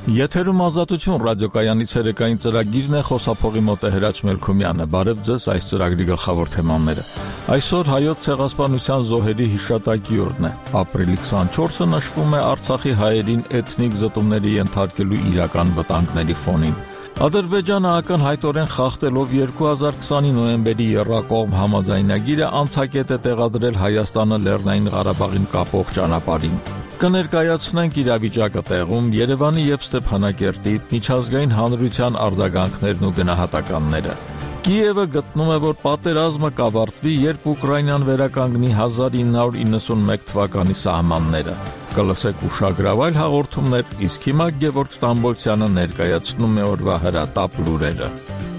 Եթերում ազատություն ռադիոկայանի ցերեկային ծրագիրն է, խոսափողի մոտ է Հրաչ Մելքումյանը։ Բարև ձեզ, այս ծրագրի գլխավոր թեմաները։ Այսօր հայոց ցեղասպանության զոհերի հիշատակի օրն է։ Ապրիլի 24-ը նշվում է Արցախի հայերին էթնիկ զտումների ենթարկելու իրական վտանգների ֆոնին։ Ադրբեջանը ակնհայտորեն խախտելով 2020-ի նոյեմբերի եռակողմ համաձայնագիրը անցակետ է տեղադրել Հայաստանը Լեռնային Ղարաբաղին կապող ճանապարհին։ Կներկայացնենք իրավիճակը տեղում, Երևանի եւ Ստեփանակերտի միջազգային հանրության արձագանքներն ու գնահատականները։ Կիևը գտնում է, որ պատերազմը կավարտվի, երբ Ուկրաինան վերականգնի 1991 թվականի սահմանները։ Կլսեք ուշագրավայր հաղորդումներ, իսկ հիմա Գևորգ Ստամբոլցյանը ներկայացնում է օրվա հրատապ լուրերը։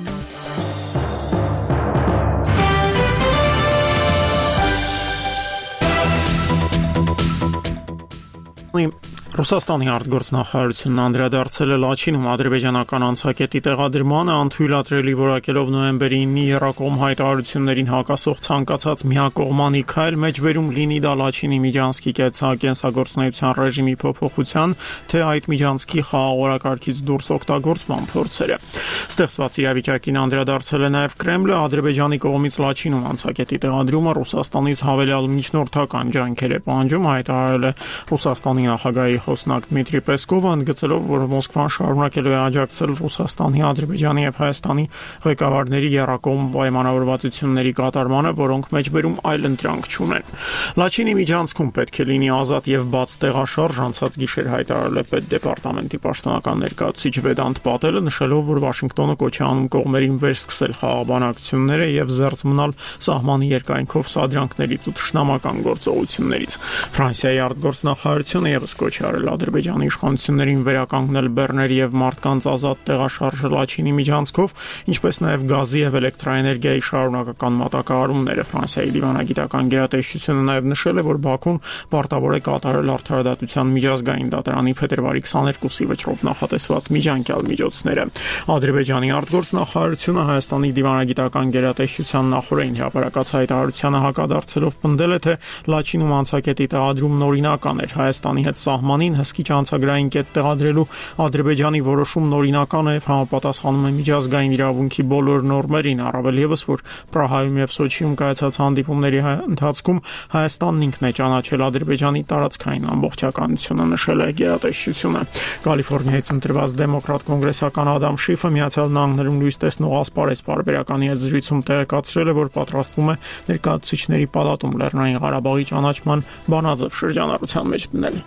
Ռուսաստանի արտգործնախարարությունն անդրադարձել է Լաչինում ադրբեջանական անցակետի տեղադրմանը, անթույլատրելի որակելով նոյեմբերի 9-ի եռակողմ հայտարարություններին հակասող ցանկացած միակողմանի քայլ մեջբերում լինի դա Լաչինի Միջանցքի կենսագործունեության ռեժիմի փոփոխության, թե այդ Միջանցքի խաղաղօրակարգից դուրս օգտագործման փորձերը։ Ստեղծված իրավիճակին անդրադարձել է նաև Կրեմլը, Ադրբեջանի կողմից Լաչինում անցակետի տեղադրումը Ռուսաստանից հավելյալ միջնորդական ջանքեր է պահանջում, հայտարարել է Ռուսաստանի նախագահի խոսնակ Դմիտրի Պեսկովը, ընդգծելով, որ Մոսկվան շարունակելու է աջակցել Ռուսաստանի, Ադրբեջանի եւ Հայաստանի ղեկավարների եռակողմ պայմանավորվածությունների կատարմանը, որոնք մեջբերում այլընտրանք չունեն։ Լաչինի միջանցքում պետք է լինի ազատ եւ բաց տեղաշարժ, անցած գիշեր հայտարարել է պետդեպարտամենտի պաշտոնական ներկայացուցիչ Վեդանտ Պատելը, նշելով, որ Վաշինգտոնը կոչ է անում կողմերին վերսկսել խաղաբանակցությունները եւ զերծ մնալ սահմանի երկայնքով սադրանքներից ու թշնամական գործողություններից։ Ֆրանսիայի արտգործնախարարությունը եւս կոչ է արել Ադրբեջանի իշխանություններին վերականգնել բեռների եւ մարդկանց ազատ տեղաշարժը Լաչինի միջանցքով, ինչպես նաեւ գազի եւ էլեկտրաէներգիայի շարունակական մատակարարումները։ Ֆրանսիայի դիվանագիտական գերատեսչությունը նաեւ նշել է, որ Բաքուն պարտավոր է կատարել Արդարադատության միջազգային դատարանի փետրվարի 22-ի վճռով նախատեսված միջանկյալ միջոցները։ Ադրբեջանի արտգործնախարարությունը Հայաստանի դիվանագիտական գերատեսչության նախորդին հրապարակած հայտարարությանը հակադարձելով պնդել է, թե Լաչինում անցակետի տեղադրումն օրինական էր Հայաստանի հետ սահմանին հսկիչ անցագրային կետ տեղադրելու Ադրբեջանի որոշումն օրինական է եւ համապատասխանում է միջազգային իրավունքի բոլոր նորմերին, առավել եւս, որ Պրահայում եւ Սոչիում կայացած հանդիպումների ընթացքում Հայաստանն ինքն է ճանաչել Ադրբեջանի տարածքային ամբողջականությունը, նշել է գերատեսչությունը։ Կալիֆոռնիայից ընտրված դեմոկրատ կոնգրեսական Ադամ Շիֆը Միացյալ Նահանգներում լույս տեսնող ասպարեզ պարբերականի հետ զրույցում տեղեկացրել է, որ պատրաստվում է ներկայացուցիչների պալատում Լեռնային Ղարաբաղի ճանաչման բանաձև շրջանառության մեջ դնել։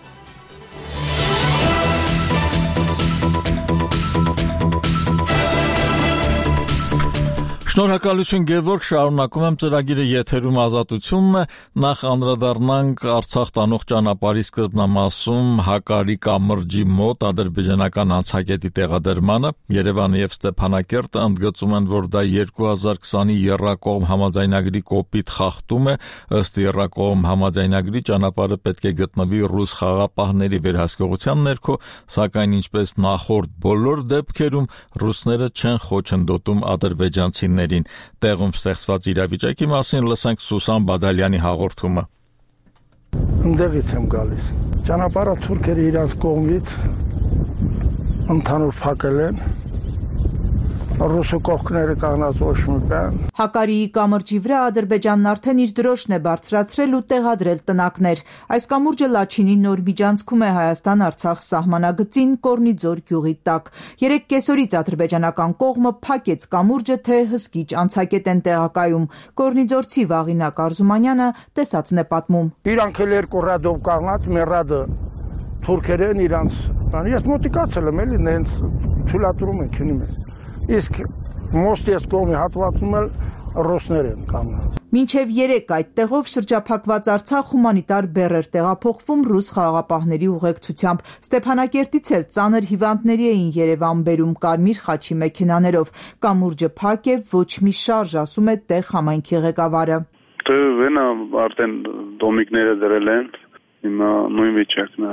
Շնորհակալություն Գևորգ, շարունակում եմ ծրագիրը եթերում ազատությունն է, նախ անդրադառնանք Արցախ տանող ճանապարհի սկզբնամասում Հակարի կամրջի մոտ ադրբեջանական անցակետի տեղադրմանը։ Երևանը եւ Ստեփանակերտը ընդգծում են, որ դա 2020-ի եռակողմ համաձայնագրի կոպիտ խախտում է, ըստ եռակողմ համաձայնագրի ճանապարհը պետք է գտնվի ռուս խաղապահների վերահսկողության ներքո, սակայն ինչպես նախորդ բոլոր դեպքերում ռուսները չեն խոչընդոտում ադրբեջանցիներին։ Տեղում ստեղծված իրավիճակի մասին լսենք Սուսան Բադալյանի հաղորդումը։ Ընդեղից եմ գալիս։ Ճանապարհը թուրքերը իրաց կողմից ընդհանուր փակել են։ Ռուսը կողքները կանգնած ոչ մի բան։ Հակարիի կամրջի վրա Ադրբեջանն արդեն իր դրոշն է բարձրացրել ու տեղադրել տնակներ։ Այս կամուրջը Լաչինի նոր միջանցքում է Հայաստան-Արցախ սահմանագծին Կորնիձոր գյուղի տակ։ 3 կեսօրից ադրբեջանական կողմը փակեց կամուրջը, թե հսկիչ անցակետ են տեղակայում։ Կորնիձորցի Վաղինակ Արզումանյանը տեսածն է պատմում։ Իրանք էլ երկու ռադով կանգնած, մեր ռադը թուրքերեն իրանց։ Ես մոտիկացել եմ, էլի նենց թույլատրում են քնի մեզ։ Իսկ մոստես կողմի հատվածում էլ ռուսներ են կանգնած։ Մինչև 3 այդ տեղով շրջափակված Արցախ հումանիտար բեռ էր տեղափոխվում ռուս խաղաղապահների ուղեկցությամբ։ Ստեփանակերտից էլ ծանր հիվանդների էին Երևան բերում կարմիր խաչի մեքենաներով։ Կամուրջը փակ է, ոչ մի շարժ, ասում է տեղ համայնքի ղեկավարը։ Դե վենա արդեն դոմիկները դրել են, հիմա նույն վիճակն է, այո։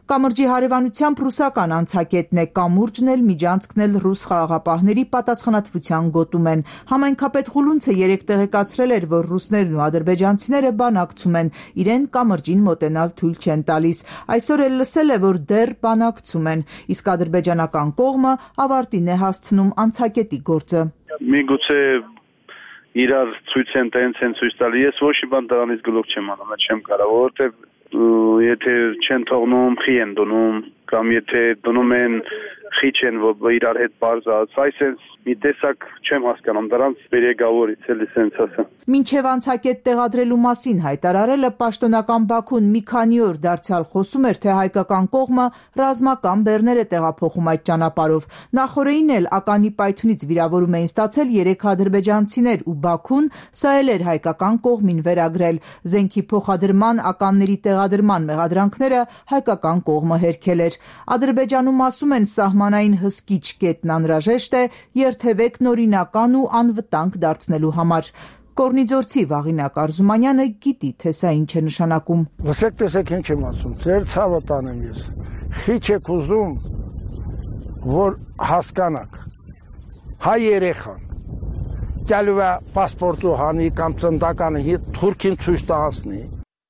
Կամրջի հարևանությամբ ռուսական անցակետն է, կամուրջն էլ, միջանցքն էլ ռուս խաղաղապահների պատասխանատվության գոտում են։ Համայնքապետ Խուլունցը երեկ տեղեկացրել էր, որ ռուսներն ու ադրբեջանցիները բանակցում են, իրեն կամրջին մոտենալ թույլ չեն տալիս։ Այսօր էլ լսել է, որ դեռ բանակցում են, իսկ ադրբեջանական կողմը ավարտին է հասցնում անցակետի գործը։ Միգուցե իրար ցույց են ցույց տալի, ես ոչ մի բան դրանից գլուխ չեմ անում, չեմ կարող, որովհետև եթե չեն թողնում, խի են դնում, կամ եթե դնում են, խի չեն, որ իրար հետ բարձած, այսպես մի տեսակ չեմ հասկանում, դրանց բերեգավորից էլի սենց ասեմ։ Մինչև անցակետ տեղադրելու մասին հայտարարելը պաշտոնական Բաքուն մի քանի օր դարձյալ խոսում էր, թե հայկական կողմը ռազմական բեռներ է տեղափոխում այդ ճանապարհով։ Նախորդին էլ ականի պայթյունից վիրավորում էին ստացել 3 ադրբեջանցիներ ու Բաքուն սա էլ էր հայկական կողմին վերագրել։ Զենքի փոխադրման, ականների տեղադրման մեղադրանքները հայկական կողմը հերքել էր։ Ադրբեջանում ասում են սահմանային հսկիչ կետն անհրաժեշտ է երթևեկն օրինական ու անվտանգ դարձնելու համար։ Կորնիձորցի Վաղինակ Արզումանյանը գիտի, թե սա ինչ է նշանակում։ Լսեք, տեսեք ինչ եմ ասում, ձեր ցավը տանեմ ես։ Խիչ եք ուզում, որ հասկանաք։ Հայ երեխան գալու է պասպորտը հանի կամ ծնդականը թուրքին ցույց տասնի։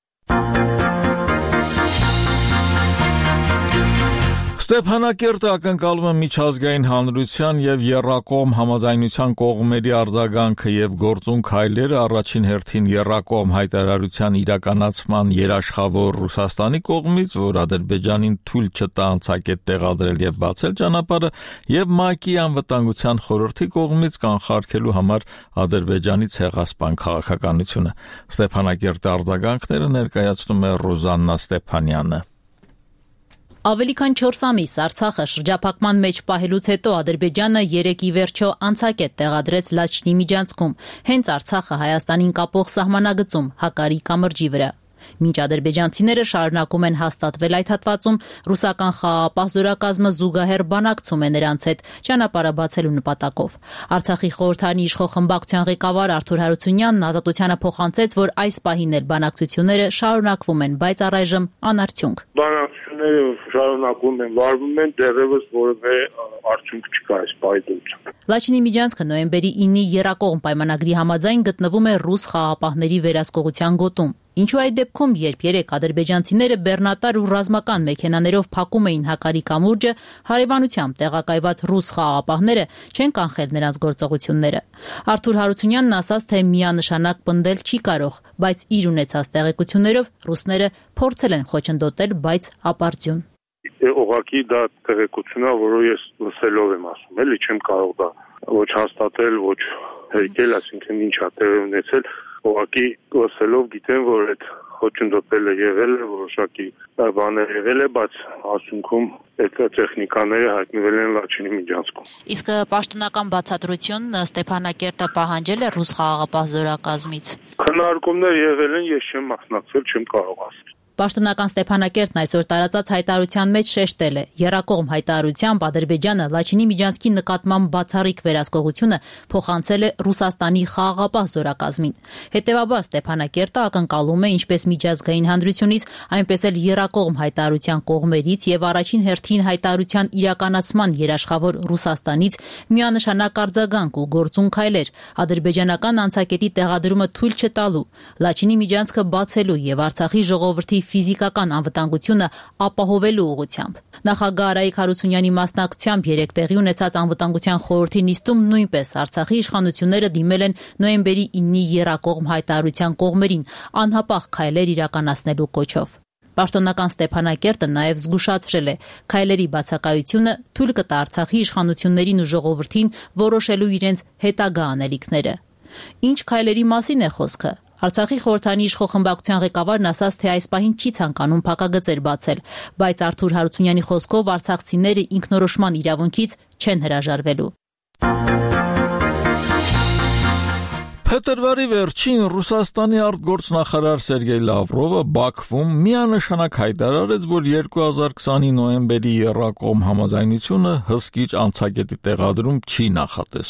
Ստեփանակերտը ակնկալում է միջազգային հանրության եւ եռակողմ համաձայնության կողմերի արձագանքը եւ գործուն քայլերը առաջին հերթին եռակողմ հայտարարության իրականացման երաշխավոր Ռուսաստանի կողմից, որ Ադրբեջանին թույլ չտա անցակետ տեղադրել եւ բացել ճանապարհը, եւ ՄԱԿ-ի անվտանգության խորհրդի կողմից կանխարգելու համար Ադրբեջանի ցեղասպան քաղաքականությունը։ Ստեփանակերտի արձագանքները ներկայացնում է Ռոզաննա Ստեփանյանը։ Ավելի քան 4 ամիս Արցախը շրջափակման մեջ պահելուց հետո Ադրբեջանը երեկ ի վերջո անցակետ տեղադրեց Լաչինի միջանցքում, հենց Արցախը Հայաստանին կապող սահմանագծում Հակարի կամրջի վրա։ Մինչ ադրբեջանցիները շարունակում են հաստատվել այդ հատվածում, ռուսական խաղաղապահ զորակազմը զուգահեռ բանակցում է նրանց հետ ճանապարհը բացելու նպատակով։ Արցախի խորհրդարանի իշխող խմբակցության ղեկավար Արթուր Հարությունյանն Ազատությանը փոխանցեց, որ այս պահին էլ բանակցությունները շարունակվում են, բայց առայժմ անարդյունք։ Բանակցությունները շարունակվում են, վարվում են, դեռևս որևէ արդյունք չկա այս պայմաններում։ Լաչինի միջանցքը նոյեմբերի 9-ի եռակողմ պայմանագրի համաձայն գտնվում է ռուս խաղաղապահների վերահսկողության գոտում։ Ինչու այդ դեպքում, երբ երեք ադրբեջանցիները բեռնատար ու ռազմական մեքենաներով փակում էին Հակարի կամուրջը, հարևանությամբ տեղակայված ռուս խաղաղապահները չեն կանխել նրանց գործողությունները։ Արթուր Հարությունյանն ասաց, թե միանշանակ պնդել չի կարող, բայց իր ունեցած տեղեկություններով ռուսները փորձել են խոչընդոտել, բայց ապարդյուն։ Ուղղակի դա տեղեկությունն է, որը ես լսելով եմ ասում, էլի չեմ կարող դա ոչ հաստատել, ոչ հերքել, այսինքն ինչ է տեղի ունեցել, ուղղակի լսելով գիտեմ, որ այդ խոչընդոտելը եղել է, որոշակի բաներ եղել է, բայց ասունքում այդ տեխնիկաները հայտնվել են Լաչինի միջանցքում։ Իսկ պաշտոնական բացատրություն Ստեփանակերտը պահանջել է ռուս խաղաղապահ զորակազմից։ Քննարկումներ եղել են, ես չեմ մասնակցել, չեմ կարող ասել։ Պաշտոնական Ստեփանակերտն այսօր տարածած հայտարարության մեջ շեշտել է. Եռակողմ հայտարարությամբ Ադրբեջանը Լաչինի միջանցքի նկատմամբ բացառիկ վերահսկողությունը փոխանցել է Ռուսաստանի խաղաղապահ զորակազմին։ Հետևաբար Ստեփանակերտը ակնկալում է ինչպես միջազգային հանրությունից, այնպես էլ եռակողմ հայտարարության կողմերից եւ առաջին հերթին հայտարարության իրականացման երաշխավոր Ռուսաստանից միանշանակ արձագանք ու գործուն քայլեր ադրբեջանական անցակետի տեղադրումը թույլ չտալու, Լաչինի միջանցքը բացելու եւ Արցախի ժողովրդի ֆիզիկական անվտանգությունը ապահովելու ուղղությամբ։ Նախագահ Արայիկ Հարությունյանի մասնակցությամբ երեկ տեղի ունեցած անվտանգության խորհրդի նիստում նույնպես Արցախի իշխանությունները դիմել են նոյեմբերի 9-ի եռակողմ հայտարարության կողմերին անհապաղ քայլեր իրականացնելու կոչով։ Պաշտոնական Ստեփանակերտը նաև զգուշացրել է քայլերի բացակայությունը թույլ կտա Արցախի իշխանություններին ու ժողովրդին որոշելու իրենց հետագա անելիքները։ Ինչ քայլերի մասին է խոսքը։ Արցախի խորհրդարանի իշխող խմբակցության ղեկավարն ասաց, թե այս պահին չի ցանկանում փակագծեր բացել, բայց Արթուր Հարությունյանի խոսքով արցախցիները ինքնորոշման իրավունքից չեն հրաժարվելու։ Փետրվարի վերջին Ռուսաստանի արտգործնախարար Սերգեյ Լավրովը Բաքվում միանշանակ հայտարարեց, որ 2020-ի նոյեմբերի եռակողմ համաձայնությունը հսկիչ անցակետի տեղադրում չի նախատեսում։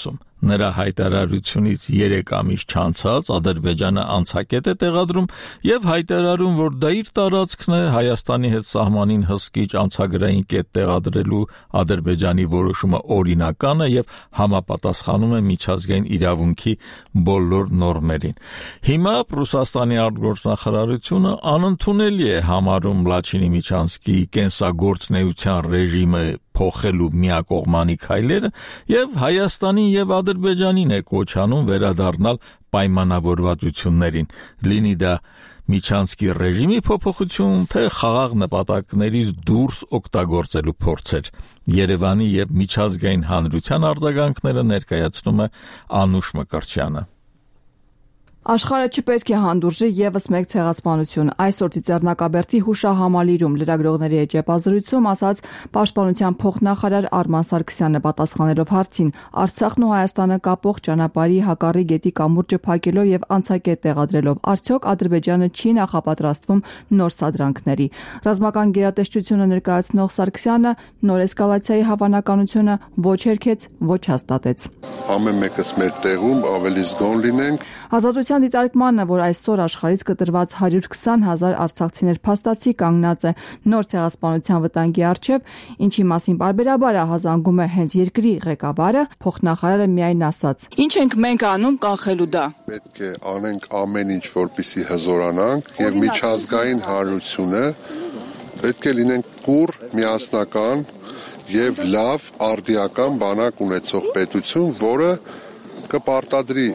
Նրա հայտարարությունից 3 ամիս չանցած Ադրբեջանը անցակետ է տեղադրում եւ հայտարարում, որ դա իր տարածքն է Հայաստանի հետ սահմանին հսկիչ անցագրային կետ տեղադրելու Ադրբեջանի որոշումը օրինական է եւ համապատասխանում է միջազգային իրավունքի բոլոր նորմերին։ Հիմա Ռուսաստանի արտգործնախարարությունը անընդունելի է համարում Լաչինի Միչանսկի կենսագործնեության ռեժիմը փոխելու միակողմանի քայլերը եւ Հայաստանին եւ Ադրբեջանին է կոչ անում վերադառնալ պայմանավորվածություններին, լինի դա Միչանսկի ռեժիմի փոփոխություն, թե խաղաղ նպատակներից դուրս օգտագործելու փորձեր։ Երևանի եւ միջազգային հանրության արձագանքները ներկայացնում է Անուշ Մկրտչյանը։ Աշխարհը չպետք է հանդուրժի եւս մեկ ցեղասպանություն։ Այսօր Ծիծեռնակաբերդի հուշահամալիրում լրագրողների հետ ճեպազրույցում ասաց Պաշտպանության փոխնախարար Արման Սարգսյանը պատասխանելով հարցին Արցախն ու Հայաստանը կապող ճանապարհի հակառի գետի կամուրջը փակելով եւ անցակետ տեղադրելով արդյոք Ադրբեջանը չի նախապատրաստվում նոր սադրանքների։ Ռազմական գերատեսչությունը ներկայացնող Սարգսյանը նոր էսկալացիայի հավանականությունը ոչ հերքեց, ոչ հաստատեց։ Ամեն մեկս մեր տեղում ավելի զգոն լինենք։ Ազատության դիտարկմանը, որ այսօր աշխարհից կտրված 120,000 արցախցիներ փաստացի կանգնած է նոր ցեղասպանության վտանգի առջև, ինչի մասին բարբերաբար հազանգում է հենց երկրի ղեկավարը, փոխնախարարը միայն ասաց. Ինչ ենք մենք անում կանխելու դա։ Պետք է անենք ամեն ինչ, որպեսզի հզորանանք եւ միջազգային հանրությունը պետք է լինենք կուռ, միասնական եւ լավ արդիական բանակ ունեցող պետություն, որը կպարտադրի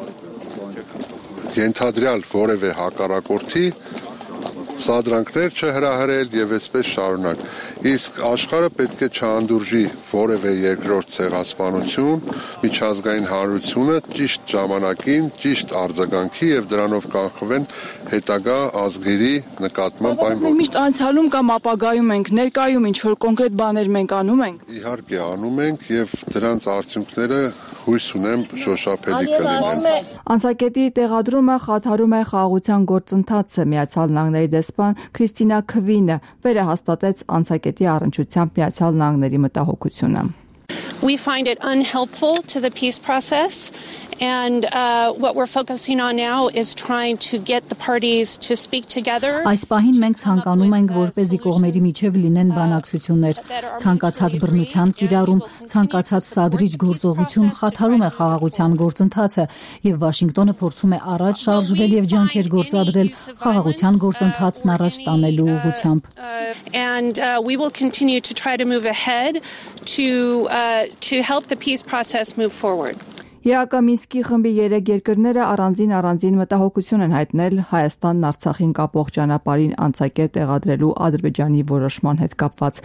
ենթադրյալ որևէ հակառակորդի սադրանքներ չհրահրել եւ այսպես շարունակ։ Իսկ աշխարհը պետք է չհանդուրժի որևէ երկրորդ ցեղասպանություն, միջազգային հանրությունը ճիշտ ժամանակին, ճիշտ արձագանքի եւ դրանով կանխվեն հետագա ազգերի նկատմամբ այն որ միշտ անցյալում կամ ապագայում ենք, ներկայում ինչ որ կոնկրետ բաներ մենք անում ենք։ Իհարկե անում ենք եւ դրանց արդյունքները հույս ունեմ շոշափելի կլինեն։ Անցակետի տեղադրումը խաթարում է խաղաղության գործընթացը, Միացյալ Նահանգների դեսպան Քրիստինա Քվինը վերահաստատեց անցակետի առնչությամբ Միացյալ Նահանգների մտահոգությունը։ We find it unhelpful to the peace process. And what we're focusing on now is trying to get the parties to speak together. Այս պահին մենք ցանկանում ենք, որպեսզի կողմերի միջև լինեն բանակցություններ, ցանկացած բռնության կիրառում, ցանկացած սադրիչ գործողություն խաթարում է խաղաղության գործընթացը, եւ Վաշինգտոնը փորձում է առաջ շարժվել եւ ջանքեր գործադրել խաղաղության գործընթացն առաջ տանելու ուղղությամբ։ And we will continue to try to move ahead to help the peace process move forward. ԵԱԿ Մինսկի խմբի 3 երկրները առանձին մտահոգություն են հայտնել Հայաստանն Արցախին կապող ճանապարհին անցակետ տեղադրելու Ադրբեջանի որոշման հետ կապված։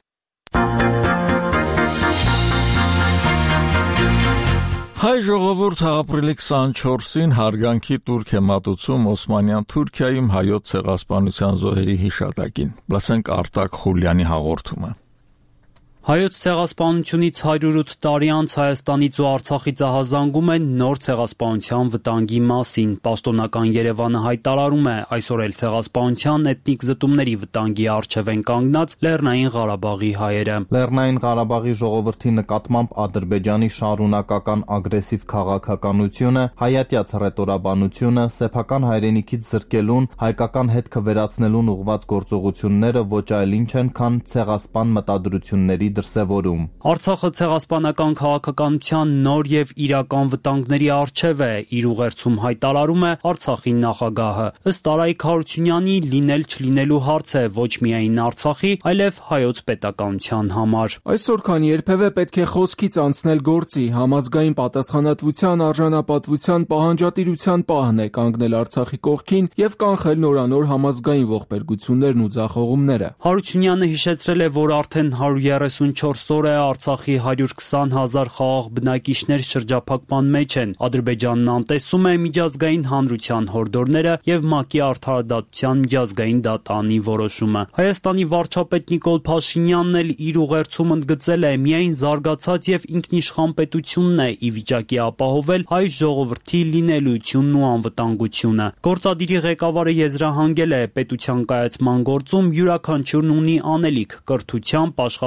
Հայ ժողովուրդը ապրիլի 24-ին հարգանքի տուրք է մատուցում Օսմանյան Թուրքիայում հայոց ցեղասպանության զոհերի հիշատակին։ Լսենք Արտակ Խուլյանի հաղորդումը։ Հայոց ցեղասպանությունից 108 տարի անց Հայաստանից ու Արցախից ահազանգում են նոր ցեղասպանության վտանգի մասին։ Պաշտոնական Երևանը հայտարարում է, այսօր էլ ցեղասպանության էթնիկ զտումների վտանգի առջև են կանգնած Լեռնային Ղարաբաղի հայերը։ Լեռնային Ղարաբաղի ժողովրդի նկատմամբ Ադրբեջանի շարունակական ագրեսիվ քաղաքականությունը, հայատյաց հռետորաբանությունը, սեփական հայրենիքից զրկելուն, հայկական հետքը վերացնելուն ուղղված գործողությունները ոչ այլ ինչ են, քան ցեղասպան մտադրությունների դրսևորում։ Արցախը ցեղասպանական քաղաքականության նոր եւ իրական վտանգների առջև է, իր ուղերձում հայտարարում է Արցախի նախագահը։ Ըստ Արայիկ Հարությունյանի լինել չլինելու հարց է ոչ միայն Արցախի, այլև հայոց պետականության համար։ Այսօր քան երբևէ պետք է խոսքից անցնել գործի, համազգային պատասխանատվության, արժանապատվության, պահանջատիրության պահն է կանգնել Արցախի կողքին եւ կանխել նորանոր համազգային ողբերգություններն ու ձախողումները։ Հարությունյանը հիշեցրել է, որ արդեն 134 օր է Արցախի 120,000 խաղաղ բնակիչներ շրջափակման մեջ են։ Ադրբեջանն անտեսում է միջազգային հանրության հորդորները եւ ՄԱԿ-ի արդարադատության միջազգային դատարանի որոշումը։ Հայաստանի վարչապետ Նիկոլ Փաշինյանն էլ իր ուղերձում ընդգծել է միայն զարգացած եւ ինքնիշխան պետությունն է ի վիճակի ապահովել հայ ժողովրդի լինելությունն ու անվտանգությունը։ Գործադիրի ղեկավարը եզրահանգել է պետության կայացման գործում յուրաքանչյուրն ունի անելիք կրթությամբ, աշխատանքով,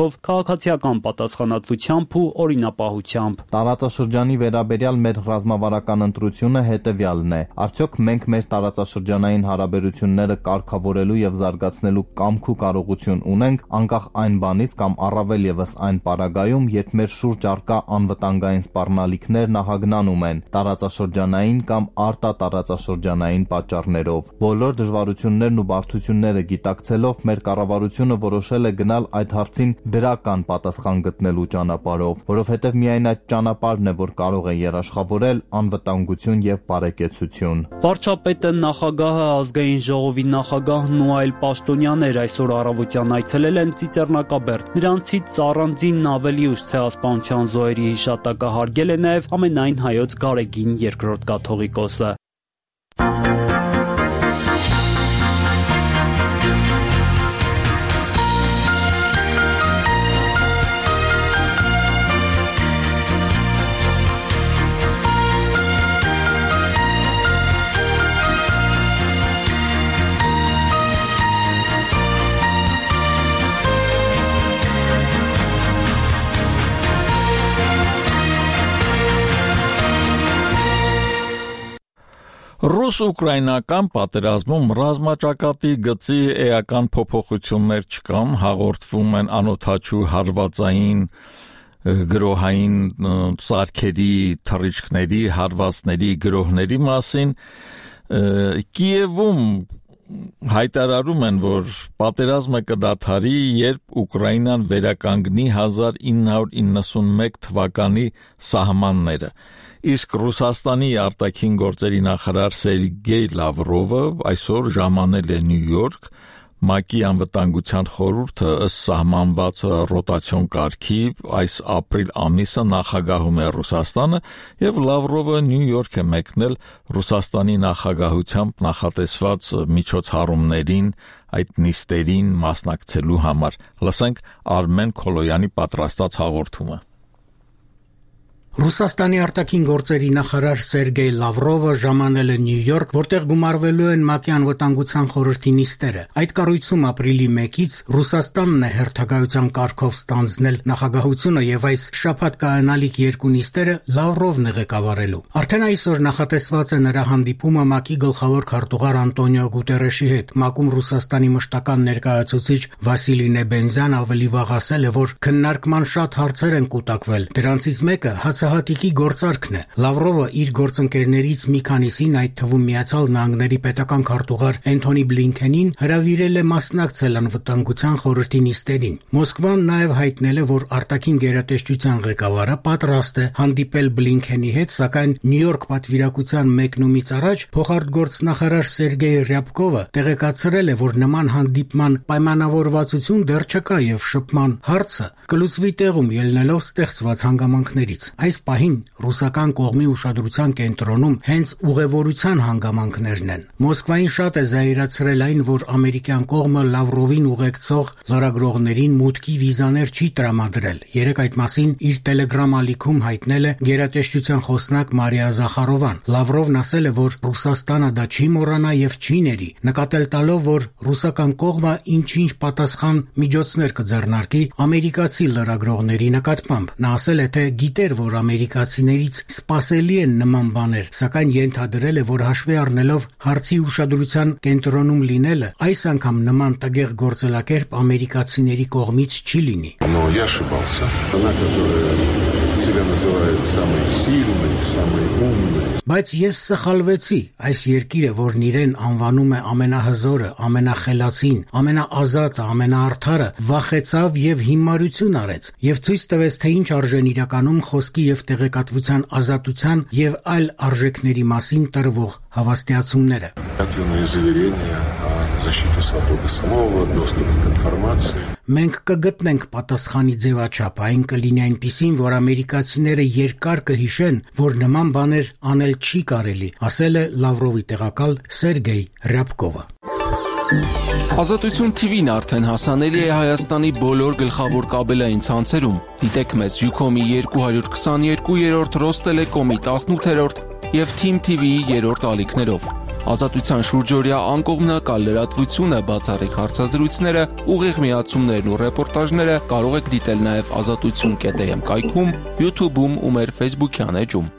ելնելով քաղաքացիական պատասխանատվությամբ ու օրինապահությամբ։ Տարածաշրջանի վերաբերյալ մեր ռազմավարական ընտրությունը հետևյալն է. արդյոք մենք մեր տարածաշրջանային հարաբերությունները կարգավորելու եւ զարգացնելու կամք ու կարողություն ունենք, անկախ այն բանից կամ առավել եւս այն պարագայում, երբ մեր շուրջ առկա անվտանգային սպառնալիքներ նախագնանում են տարածաշրջանային կամ արտատարածաշրջանային պատճառներով։ Բոլոր դժվարություններն ու բարդությունները գիտակցելով մեր կառավարությունը որոշել է գնալ այդ հարցին դրական պատասխան գտնելու ճանապարհով, որովհետեւ միայն այդ ճանապարհն է, որ կարող է երաշխավորել անվտանգություն եւ բարեկեցություն։ Վարչապետը, նախագահը, ազգային ժողովի նախագահն ու այլ պաշտոնյաներ այսօր առավոտյան այցելել են Ծիծեռնակաբերդ։ Նրանցից առանձին ավելի ուշ ցեղասպանության զոհերի հիշատակը հարգել է նաև ամենայն հայոց Գարեգին II կաթողիկոսը։ Ռուս-ուկրաինական պատերազմում ռազմաճակատի գծի էական փոփոխություններ չկան, հաղորդվում են անօթաչու հարվածային գրոհային սարքերի, թռիչքների, հարվածների, գրոհների մասին։ Կիևում հայտարարում են, որ պատերազմը կդադարի, երբ Ուկրաինան վերականգնի 1991 թվականի սահմանները։ Իսկ Ռուսաստանի արտաքին գործերի նախարար Սերգեյ Լավրովը այսօր ժամանել է Նյու Յորք ՄԱԿ-ի անվտանգության խորհուրդը ըստ սահմանված ռոտացիոն կարգի այս ապրիլ ամիսը նախագահում է Ռուսաստանը եւ Լավրովը Նյու Յորք է մեկնել Ռուսաստանի նախագահությամբ նախատեսված միջոցառումներին, այդ նիստերին մասնակցելու համար։ Լսենք Արմեն Քոլոյանի պատրաստած հաղորդումը։ Ռուսաստանի արտաքին գործերի նախարար Սերգեյ Լավրովը ժամանել է Նյու Յորք, որտեղ գումարվելու են ՄԱԿ-ի անվտանգության խորհրդի նիստերը։ Այդ կառույցում ապրիլի 1-ից Ռուսաստանն է հերթագայության կարգով ստանձնել նախագահությունը եւ այս շաբաթ կայանալիք երկու նիստերը Լավրովն է ղեկավարելու։ Արդեն այսօր նախատեսված է նրա հանդիպումը ՄԱԿ-ի գլխավոր քարտուղար Անտոնիո Գուտերեշի հետ։ ՄԱԿ-ում Ռուսաստանի մշտական ներկայացուցիչ Վասիլի Նեբենզյան ավելի վաղ ասել է, որ քննարկման շատ հարցեր են կուտակվել։ Դրանցից մեկը հացահատիկի գործարքն է։ Լավրովը իր գործընկերներից մի քանիսին, այդ թվում Միացյալ Նահանգների պետական քարտուղար Էնթոնի Բլինքենին, հրավիրել է մասնակցել անվտանգության խորհրդի նիստերին։ Մոսկվան նաև հայտնել է, որ արտաքին գերատեսչության ղեկավարը պատրաստ է հանդիպել Բլինքենի հետ, սակայն Նյու Յորք պատվիրակության մեկնումից առաջ փոխարտգործնախարար Սերգեյ Ռյաբկովը տեղեկացրել է, որ նման հանդիպման պայմանավորվածություն դեռ չկա եւ շփման հարցը կլուծվի տեղում ելնելով ստեղծված հանգամանքներից։ Այս պահին ռուսական կողմի ուշադրության կենտրոնում հենց ուղևորության հանգամանքներն են։ Մոսկվային շատ է զայրացրել այն, որ ամերիկյան կողմը Լավրովին ուղեկցող լրագրողներին մուտքի վիզաներ չի տրամադրել։ Երեկ այդ մասին իր Telegram ալիքում հայտնել է գերատեսչության խոսնակ Մարիա Զախարովան։ Լավրովն ասել է, որ Ռուսաստանը դա չի մոռանա եւ չի ների, նկատել տալով, որ ռուսական կողմը ինչ-ինչ պատասխան միջոցներ կձեռնարկի ամերիկացի լրագրողների նկատմամբ։ Նա ասել է, թե գիտեր, որ ամերիկացիներից սպասելի են նման բաներ, սակայն ենթադրել է, որ հաշվի առնելով հարցի ուշադրության կենտրոնում լինելը, այս անգամ նման տգեղ գործելակերպ ամերիկացիների կողմից չի լինի։ Բայց ես սխալվեցի։ Այս երկիրը, որն իրեն անվանում է ամենահզորը, ամենախելացին, ամենաազատը, ամենաարդարը, վախեցավ եւ հիմարություն արեց եւ ցույց տվեց, թե ինչ արժեն իրականում խոսքի եւ տեղեկատվության ազատության եւ այլ արժեքների մասին տրվող հավաստիացումները։ Մենք կգտնենք պատասխանի ձևաչափ, այն կլինի այնպիսին, որ ամերիկացիները երկար կհիշեն, որ նման բաներ անել չի կարելի, ասել է Լավրովի տեղակալ Սերգեյ Ռյաբկովը։ Ազատություն TV-ն արդեն հասանելի է Հայաստանի բոլոր գլխավոր կաբելային ցանցերում։ Դիտեք մեզ Ucom-ի 222-րդ, Rosttelecom-ի 18-րդ եւ Team TV-ի 3-րդ ալիքներով։ Ազատության շուրջօրյա անկողմնակալ լրատվությունը, բացառիկ հարցազրույցները, ուղիղ միացումներն ու ռեպորտաժները կարող եք դիտել նաև azatutsun.am կայքում, YouTube-ում ու մեր Facebook-յան էջում։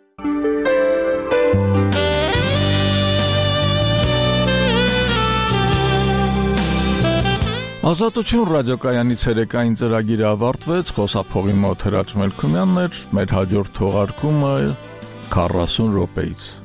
Ազատություն ռադիոկայանի ցերեկային ծրագիրը ավարտվեց, խոսափողի մոտ Հրաչ Մելքումյանն էր, մեր հաջորդ թողարկումը 40 րոպեից։